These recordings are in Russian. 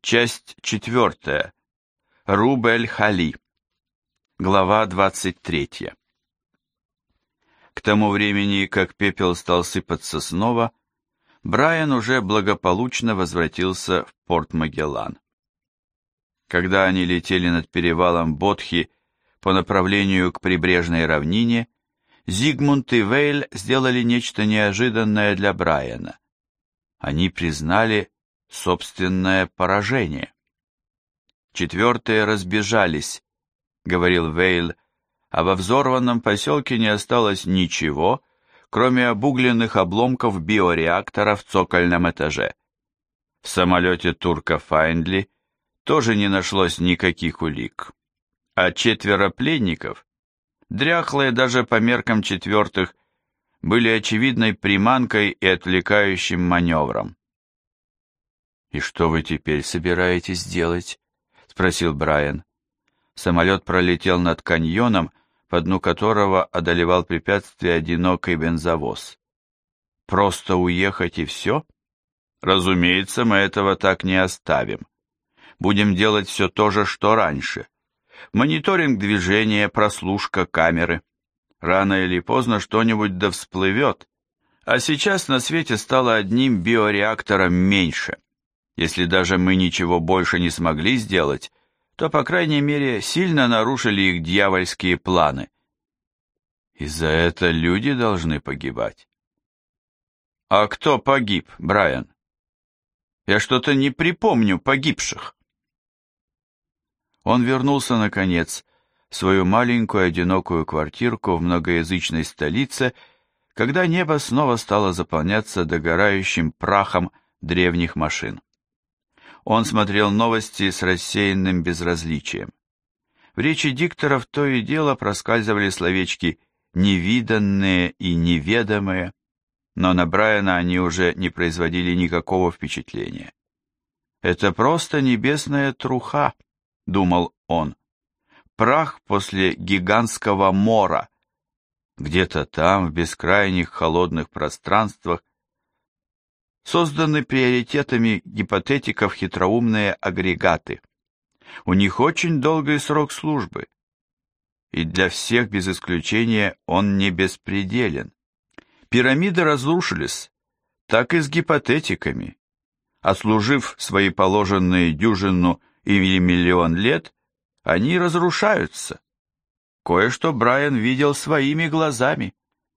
Часть 4. Руб-эль-Хали. Глава 23. К тому времени, как пепел стал сыпаться снова, Брайан уже благополучно возвратился в Порт-Магеллан. Когда они летели над перевалом Бодхи по направлению к прибрежной равнине, Зигмунд и Вейль сделали нечто неожиданное для Брайана. Они признали собственное поражение. Четвертые разбежались, говорил Вейль, а во взорванном поселке не осталось ничего, кроме обугленных обломков биореактора в цокольном этаже. В самолете турка Файндли тоже не нашлось никаких улик, а 4 пленников, дряхлые даже по меркам четвертых, были очевидной приманкой и отвлекающим маневром. «И что вы теперь собираетесь делать?» — спросил Брайан. Самолет пролетел над каньоном, по дну которого одолевал препятствие одинокий бензовоз. «Просто уехать и все? Разумеется, мы этого так не оставим. Будем делать все то же, что раньше. Мониторинг движения, прослушка, камеры. Рано или поздно что-нибудь да всплывет, а сейчас на свете стало одним биореактором меньше. Если даже мы ничего больше не смогли сделать, то, по крайней мере, сильно нарушили их дьявольские планы. И за это люди должны погибать. А кто погиб, Брайан? Я что-то не припомню погибших. Он вернулся, наконец, в свою маленькую одинокую квартирку в многоязычной столице, когда небо снова стало заполняться догорающим прахом древних машин. Он смотрел новости с рассеянным безразличием. В речи дикторов то и дело проскальзывали словечки «невиданные» и «неведомые», но на Брайана они уже не производили никакого впечатления. «Это просто небесная труха», — думал он, — «прах после гигантского мора». Где-то там, в бескрайних холодных пространствах, созданы приоритетами гипотетиков хитроумные агрегаты. У них очень долгий срок службы, и для всех без исключения он не беспределен. Пирамиды разрушились, так и с гипотетиками. Отслужив свои положенные дюжину или миллион лет, они разрушаются. Кое-что Брайан видел своими глазами.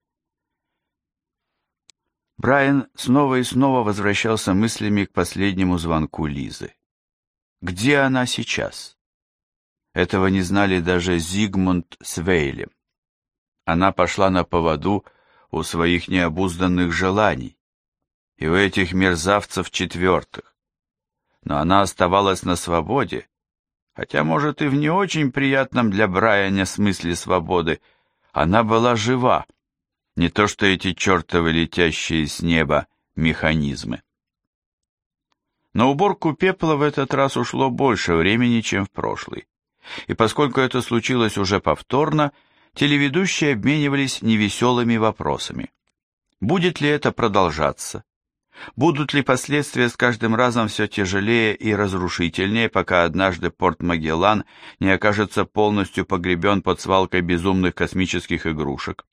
Брайан снова и снова возвращался мыслями к последнему звонку Лизы. Где она сейчас? Этого не знали даже Зигмунд с Вейлем. Она пошла на поводу у своих необузданных желаний, и у этих мерзавцев четвертых. Но она оставалась на свободе, хотя, может, и в не очень приятном для Брайана смысле свободы, она была жива. Не то что эти чертовы летящие с неба механизмы. На уборку пепла в этот раз ушло больше времени, чем в прошлый. И поскольку это случилось уже повторно, телеведущие обменивались невеселыми вопросами. Будет ли это продолжаться? Будут ли последствия с каждым разом все тяжелее и разрушительнее, пока однажды Порт-Магеллан не окажется полностью погребен под свалкой безумных космических игрушек?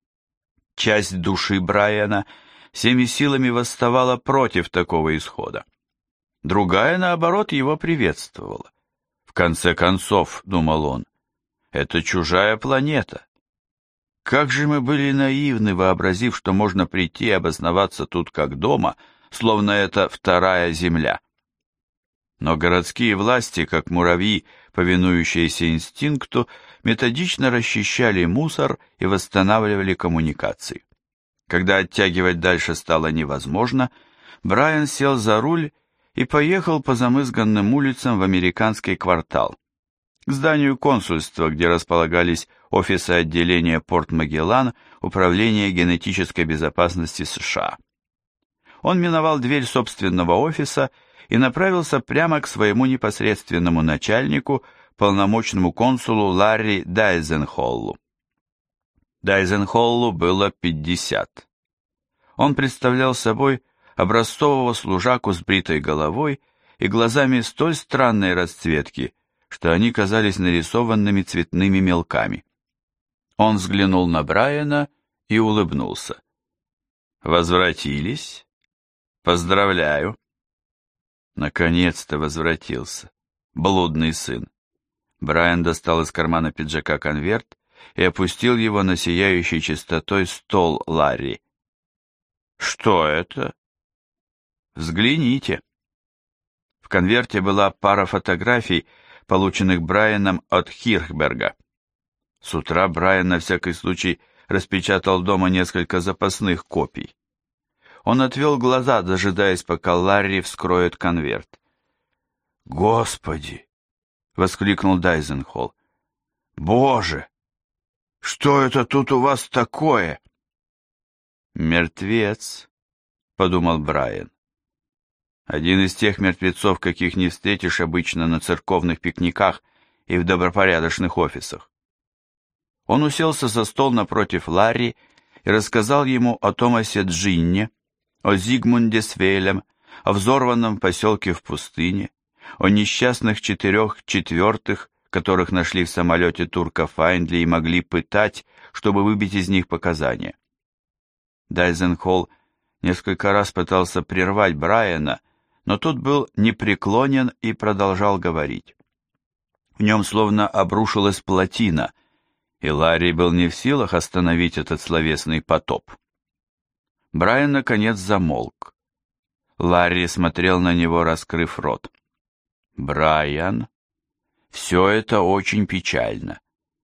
Часть души Брайана всеми силами восставала против такого исхода. Другая, наоборот, его приветствовала. В конце концов, думал он, это чужая планета. Как же мы были наивны, вообразив, что можно прийти и обосноваться тут как дома, словно это вторая земля. Но городские власти, как муравьи, повинующиеся инстинкту, методично расчищали мусор и восстанавливали коммуникации. Когда оттягивать дальше стало невозможно, Брайан сел за руль и поехал по замызганным улицам в американский квартал, к зданию консульства, где располагались офисы отделения Порт-Магеллан Управления генетической безопасности США. Он миновал дверь собственного офиса и направился прямо к своему непосредственному начальнику, полномочному консулу Ларри Дайзенхоллу. Дайзенхоллу было 50. Он представлял собой образцового служаку с бритой головой и глазами столь странной расцветки, что они казались нарисованными цветными мелками. Он взглянул на Брайана и улыбнулся. «Возвратились? Поздравляю!» Наконец-то возвратился. Блудный сын. Брайан достал из кармана пиджака конверт и опустил его на сияющий чистотой стол Ларри. «Что это?» «Взгляните». В конверте была пара фотографий, полученных Брайаном от Хирхберга. С утра Брайан на всякий случай распечатал дома несколько запасных копий. Он отвел глаза, дожидаясь, пока Ларри вскроет конверт. «Господи!» — воскликнул Дайзенхолл. «Боже! Что это тут у вас такое?» «Мертвец», — подумал Брайан. Один из тех мертвецов, каких не встретишь обычно на церковных пикниках и в добропорядочных офисах. Он уселся за стол напротив Ларри и рассказал ему о Томасе Джинне, о Зигмунде Свейлем, о взорванном поселке в пустыне, о несчастных 4 четвертых, которых нашли в самолете турка Файндли и могли пытать, чтобы выбить из них показания. Дайзенхолл несколько раз пытался прервать Брайана, но тот был непреклонен и продолжал говорить. В нем словно обрушилась плотина, и Ларри был не в силах остановить этот словесный потоп. Брайан, наконец, замолк. Ларри смотрел на него, раскрыв рот. «Брайан, все это очень печально».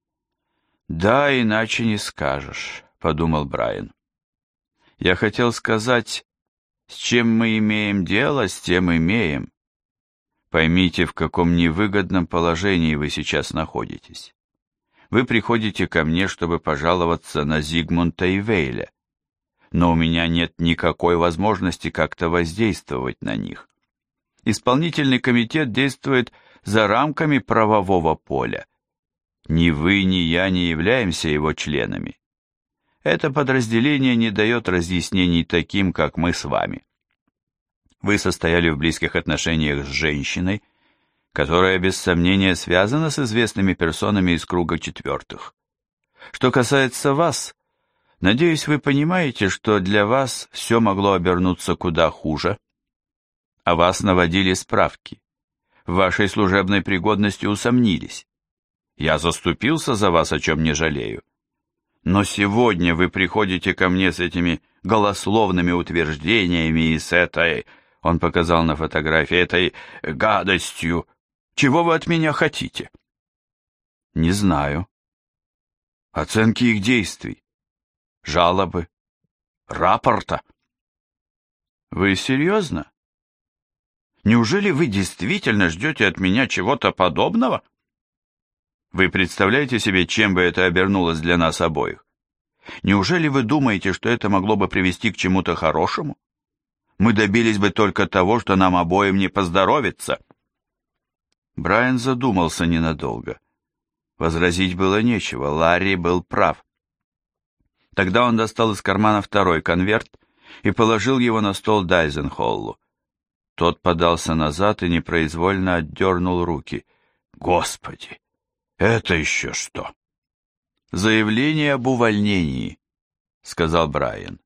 «Да, иначе не скажешь», — подумал Брайан. «Я хотел сказать, с чем мы имеем дело, с тем имеем. Поймите, в каком невыгодном положении вы сейчас находитесь. Вы приходите ко мне, чтобы пожаловаться на Зигмунда и Вейля, но у меня нет никакой возможности как-то воздействовать на них. Исполнительный комитет действует за рамками правового поля. Ни вы, ни я не являемся его членами. Это подразделение не дает разъяснений таким, как мы с вами. Вы состояли в близких отношениях с женщиной, которая без сомнения связана с известными персонами из круга четвертых. Что касается вас, надеюсь, вы понимаете, что для вас все могло обернуться куда хуже. О вас наводили справки. В вашей служебной пригодности усомнились. Я заступился за вас, о чем не жалею. Но сегодня вы приходите ко мне с этими голословными утверждениями и с этой, он показал на фотографии, этой гадостью. Чего вы от меня хотите? Не знаю. Оценки их действий, жалобы, рапорта. Вы серьезно? Неужели вы действительно ждете от меня чего-то подобного? Вы представляете себе, чем бы это обернулось для нас обоих? Неужели вы думаете, что это могло бы привести к чему-то хорошему? Мы добились бы только того, что нам обоим не поздоровится. Брайан задумался ненадолго. Возразить было нечего, Ларри был прав. Тогда он достал из кармана второй конверт и положил его на стол Дайзенхоллу. Тот подался назад и непроизвольно отдернул руки. «Господи! Это еще что?» «Заявление об увольнении», — сказал Брайан.